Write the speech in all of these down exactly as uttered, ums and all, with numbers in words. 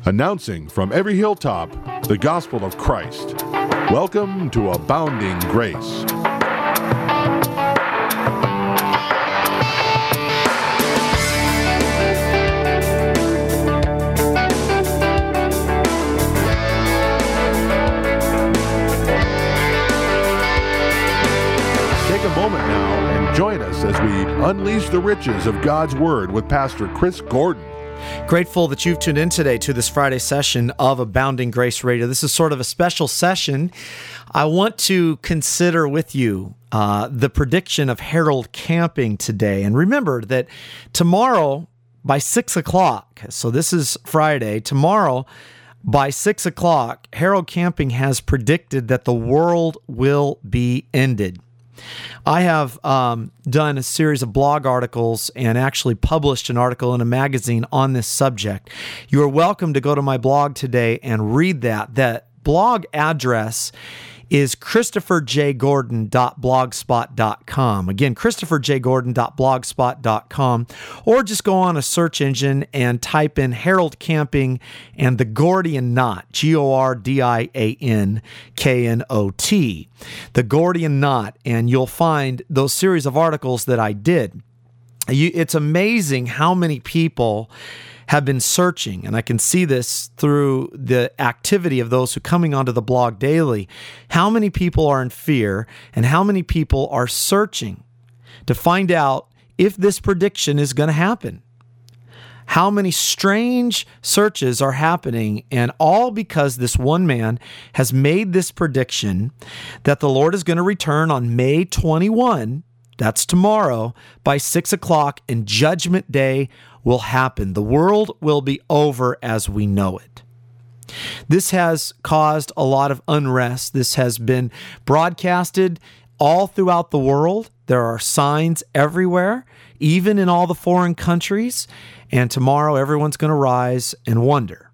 Announcing from every hilltop the gospel of Christ. Welcome to Abounding Grace. Take a moment now and join us as we unleash the riches of God's Word with Pastor Chris Gordon. Grateful that you've tuned in today to this Friday session of Abounding Grace Radio. This is sort of a special session. I want to consider with you uh, the prediction of Harold Camping today. And remember that tomorrow by six o'clock, so this is Friday, tomorrow by six o'clock, Harold Camping has predicted that the world will be ended. I have um, done a series of blog articles and actually published an article in a magazine on this subject. You are welcome to go to my blog today and read that. That blog address is christopher j gordon dot blogspot dot com. Again, christopher j gordon dot blogspot dot com, or just go on a search engine and type in Harold Camping and the Gordian Knot, G O R D I A N K N O T, the Gordian Knot, and you'll find those series of articles that I did. You, it's amazing how many people have been searching, and I can see this through the activity of those who are coming onto the blog daily, how many people are in fear and how many people are searching to find out if this prediction is going to happen. How many strange searches are happening, and all because this one man has made this prediction that the Lord is going to return on May twenty-first, that's tomorrow, by six o'clock, and Judgment Day will happen. The world will be over as we know it. This has caused a lot of unrest. This has been broadcasted all throughout the world. There are signs everywhere, even in all the foreign countries. And tomorrow, everyone's going to rise and wonder.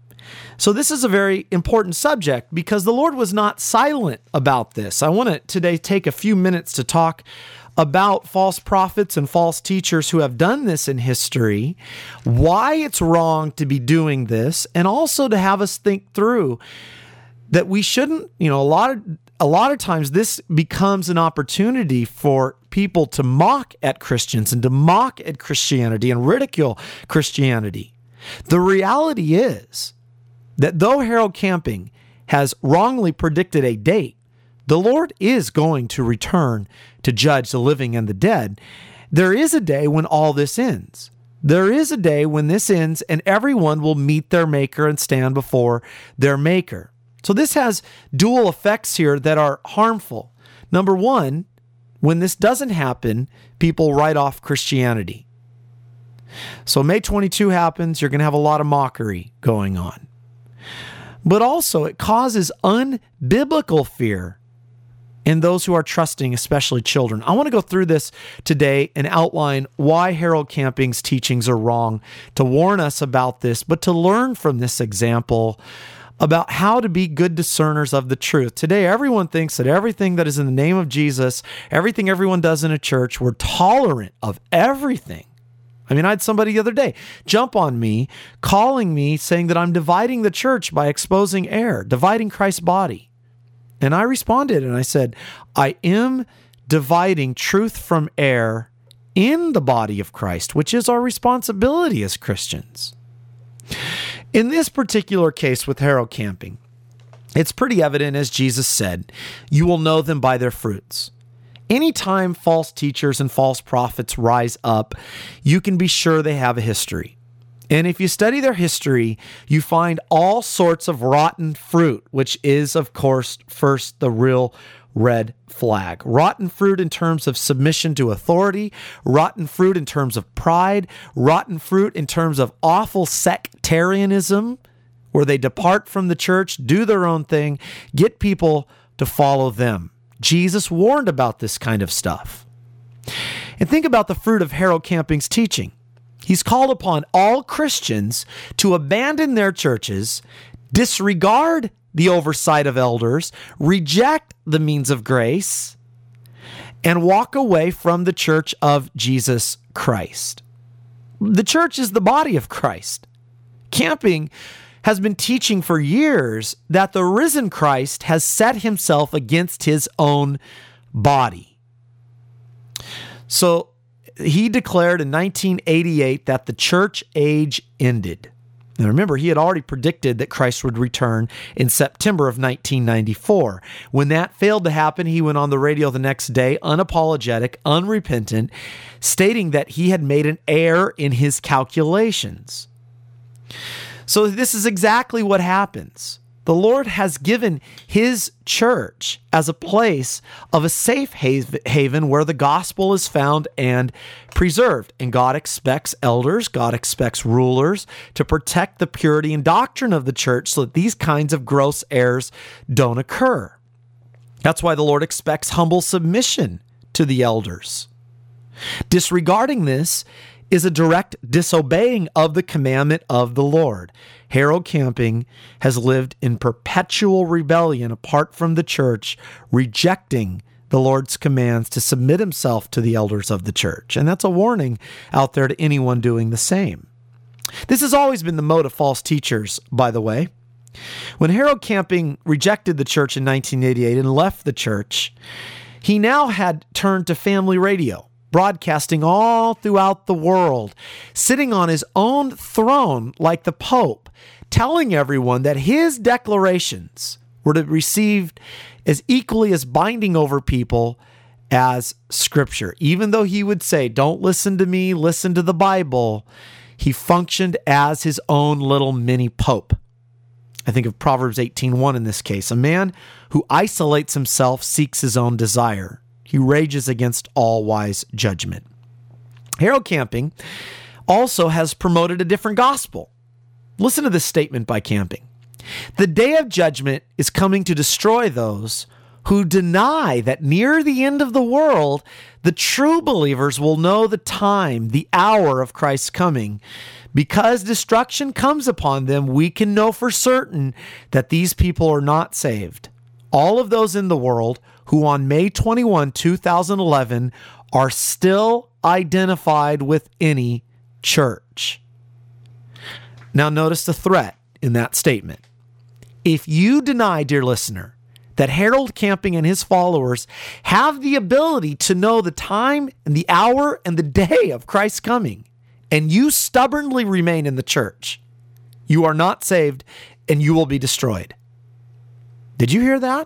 So this is a very important subject because the Lord was not silent about this. I want to today take a few minutes to talk about false prophets and false teachers who have done this in history, why it's wrong to be doing this, and also to have us think through that we shouldn't, you know, a lot of a lot of times this becomes an opportunity for people to mock at Christians and to mock at Christianity and ridicule Christianity. The reality is that though Harold Camping has wrongly predicted a date, the Lord is going to return to judge the living and the dead. There is a day when all this ends. There is a day when this ends and everyone will meet their Maker and stand before their Maker. So this has dual effects here that are harmful. Number one, when this doesn't happen, people write off Christianity. So May twenty-second happens, you're going to have a lot of mockery going on. But also it causes unbiblical fear in those who are trusting, especially children. I want to go through this today and outline why Harold Camping's teachings are wrong, to warn us about this, but to learn from this example about how to be good discerners of the truth. Today, everyone thinks that everything that is in the name of Jesus, everything everyone does in a church, we're tolerant of everything. I mean, I had somebody the other day jump on me, calling me, saying that I'm dividing the church by exposing error, dividing Christ's body. And I responded and I said, I am dividing truth from error in the body of Christ, which is our responsibility as Christians. In this particular case with Harold Camping, it's pretty evident, as Jesus said, you will know them by their fruits. Anytime false teachers and false prophets rise up, you can be sure they have a history. And if you study their history, you find all sorts of rotten fruit, which is, of course, first the real red flag. Rotten fruit in terms of submission to authority, rotten fruit in terms of pride, rotten fruit in terms of awful sectarianism, where they depart from the church, do their own thing, get people to follow them. Jesus warned about this kind of stuff. And think about the fruit of Harold Camping's teaching. He's called upon all Christians to abandon their churches, disregard the oversight of elders, reject the means of grace, and walk away from the church of Jesus Christ. The church is the body of Christ. Camping has been teaching for years that the risen Christ has set himself against his own body. So he declared in nineteen eighty-eight that the church age ended. Now remember, he had already predicted that Christ would return in September of nineteen ninety-four. When that failed to happen, he went on the radio the next day, unapologetic, unrepentant, stating that he had made an error in his calculations. So this is exactly what happens. The Lord has given his church as a place of a safe haven where the gospel is found and preserved. And God expects elders, God expects rulers to protect the purity and doctrine of the church so that these kinds of gross errors don't occur. That's why the Lord expects humble submission to the elders. Disregarding this is a direct disobeying of the commandment of the Lord. Harold Camping has lived in perpetual rebellion apart from the church, rejecting the Lord's commands to submit himself to the elders of the church. And that's a warning out there to anyone doing the same. This has always been the mode of false teachers, by the way. When Harold Camping rejected the church in nineteen eighty-eight and left the church, he now had turned to family radio, broadcasting all throughout the world, sitting on his own throne like the Pope, telling everyone that his declarations were to be received as equally as binding over people as Scripture. Even though he would say, "Don't listen to me, listen to the Bible," he functioned as his own little mini Pope. I think of Proverbs eighteen one in this case. A man who isolates himself seeks his own desire. He rages against all wise judgment. Harold Camping also has promoted a different gospel. Listen to this statement by Camping. The day of judgment is coming to destroy those who deny that near the end of the world, the true believers will know the time, the hour of Christ's coming. Because destruction comes upon them, we can know for certain that these people are not saved. All of those in the world who on May twenty-first, two thousand eleven are still identified with any church. Now notice the threat in that statement. If you deny, dear listener, that Harold Camping and his followers have the ability to know the time and the hour and the day of Christ's coming, and you stubbornly remain in the church, you are not saved and you will be destroyed. Did you hear that?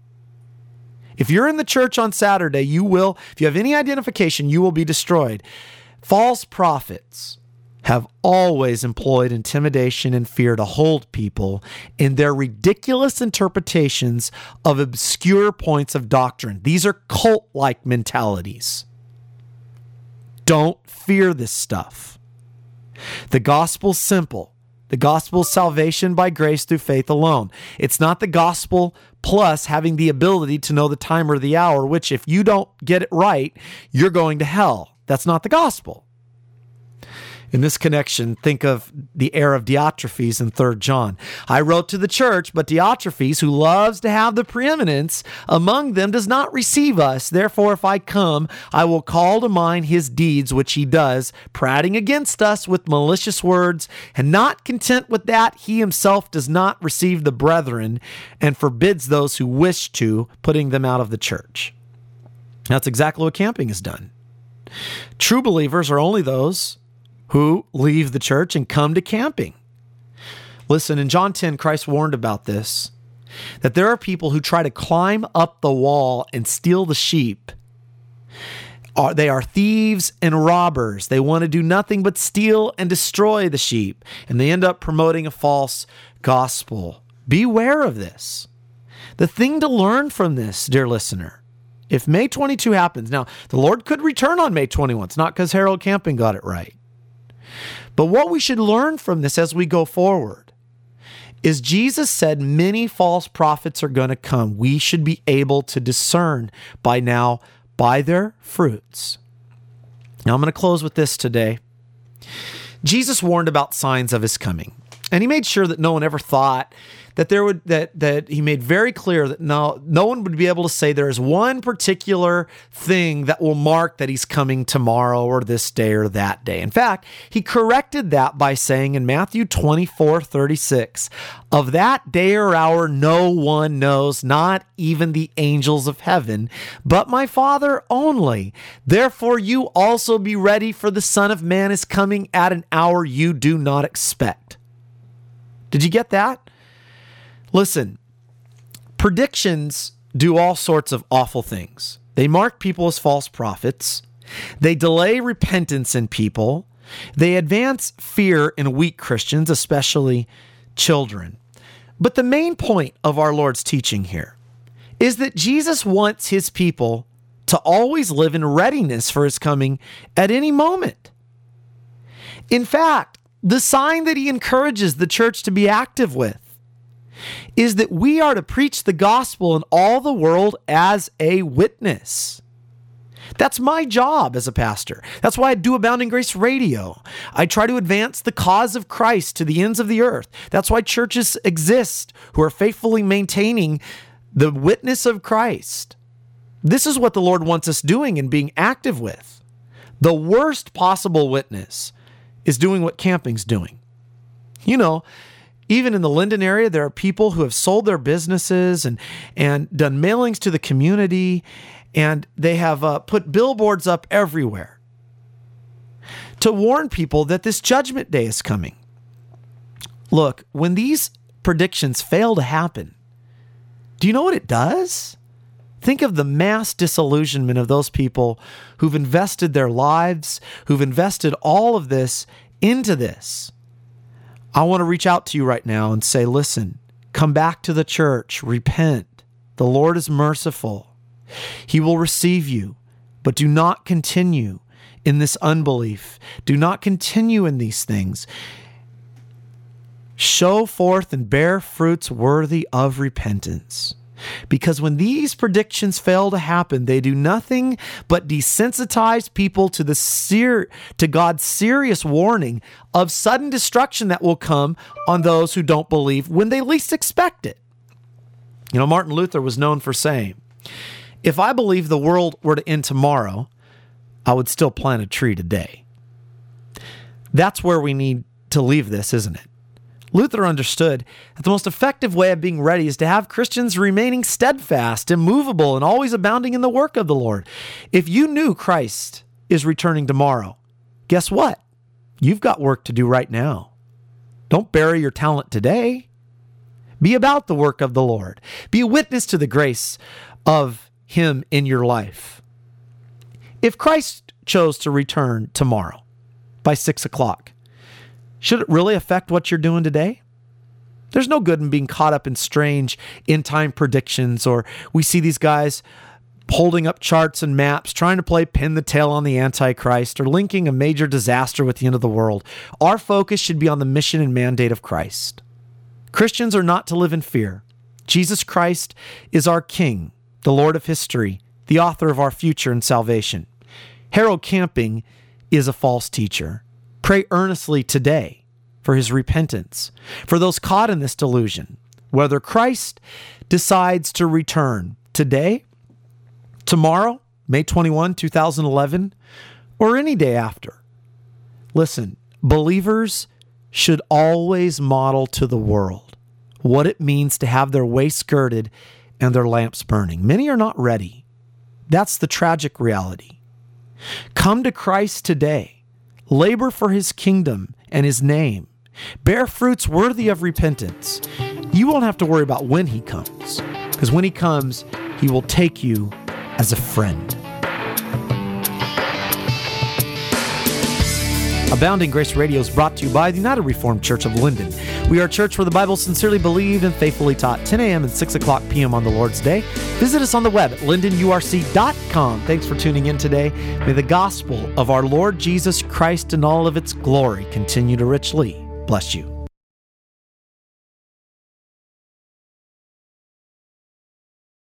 If you're in the church on Saturday, you will, if you have any identification, you will be destroyed. False prophets have always employed intimidation and fear to hold people in their ridiculous interpretations of obscure points of doctrine. These are cult-like mentalities. Don't fear this stuff. The gospel's simple. The gospel is salvation by grace through faith alone. It's not the gospel plus having the ability to know the time or the hour, which if you don't get it right, you're going to hell. That's not the gospel. In this connection, think of the error of Diotrephes in Third John. I wrote to the church, but Diotrephes, who loves to have the preeminence among them, does not receive us. Therefore, if I come, I will call to mind his deeds, which he does, prating against us with malicious words. And not content with that, he himself does not receive the brethren and forbids those who wish to, putting them out of the church. That's exactly what Camping has done. True believers are only those who leave the church and come to Camping. Listen, in John ten, Christ warned about this, that there are people who try to climb up the wall and steal the sheep. They are thieves and robbers. They want to do nothing but steal and destroy the sheep, and they end up promoting a false gospel. Beware of this. The thing to learn from this, dear listener, if May twenty-second happens, now the Lord could return on May twenty-first. It's not because Harold Camping got it right. But what we should learn from this as we go forward is Jesus said many false prophets are going to come. We should be able to discern by now by their fruits. Now I'm going to close with this today. Jesus warned about signs of his coming. And he made sure that no one ever thought that there would, that, that he made very clear that no, no one would be able to say there is one particular thing that will mark that he's coming tomorrow or this day or that day. In fact, he corrected that by saying in Matthew twenty-four thirty-six, of that day or hour, no one knows, not even the angels of heaven, but my Father only. Therefore, you also be ready, for the Son of Man is coming at an hour you do not expect. Did you get that? Listen, predictions do all sorts of awful things. They mark people as false prophets. They delay repentance in people. They advance fear in weak Christians, especially children. But the main point of our Lord's teaching here is that Jesus wants his people to always live in readiness for his coming at any moment. In fact, the sign that he encourages the church to be active with is that we are to preach the gospel in all the world as a witness. That's my job as a pastor. That's why I do Abounding Grace Radio. I try to advance the cause of Christ to the ends of the earth. That's why churches exist who are faithfully maintaining the witness of Christ. This is what the Lord wants us doing and being active with. The worst possible witness is doing what camping's doing. You know, even in the Linden area, there are people who have sold their businesses and, and done mailings to the community, and they have uh, put billboards up everywhere to warn people that this judgment day is coming. Look, when these predictions fail to happen, do you know what it does? Think of the mass disillusionment of those people who've invested their lives, who've invested all of this into this. I want to reach out to you right now and say, listen, come back to the church, repent. The Lord is merciful. He will receive you, but do not continue in this unbelief. Do not continue in these things. Show forth and bear fruits worthy of repentance. Because when these predictions fail to happen, they do nothing but desensitize people to the ser- to God's serious warning of sudden destruction that will come on those who don't believe when they least expect it. You know, Martin Luther was known for saying, if I believe the world were to end tomorrow, I would still plant a tree today. That's where we need to leave this, isn't it? Luther understood that the most effective way of being ready is to have Christians remaining steadfast, immovable, and always abounding in the work of the Lord. If you knew Christ is returning tomorrow, guess what? You've got work to do right now. Don't bury your talent today. Be about the work of the Lord. Be a witness to the grace of Him in your life. If Christ chose to return tomorrow by six o'clock, should it really affect what you're doing today? There's no good in being caught up in strange end-time predictions, or we see these guys holding up charts and maps, trying to play pin the tail on the Antichrist, or linking a major disaster with the end of the world. Our focus should be on the mission and mandate of Christ. Christians are not to live in fear. Jesus Christ is our King, the Lord of history, the author of our future and salvation. Harold Camping is a false teacher. Pray earnestly today for his repentance, for those caught in this delusion, whether Christ decides to return today, tomorrow, May twenty-first, two thousand eleven, or any day after. Listen, believers should always model to the world what it means to have their way skirted and their lamps burning. Many are not ready. That's the tragic reality. Come to Christ today. Labor for his kingdom and his name. Bear fruits worthy of repentance. You won't have to worry about when he comes, because when he comes, he will take you as a friend. Abounding Grace Radio is brought to you by the United Reformed Church of Linden. We are a church where the Bible is sincerely believed and faithfully taught, ten a.m. and six o'clock p.m. on the Lord's Day. Visit us on the web at linden u r c dot com. Thanks for tuning in today. May the gospel of our Lord Jesus Christ in all of its glory continue to richly bless you.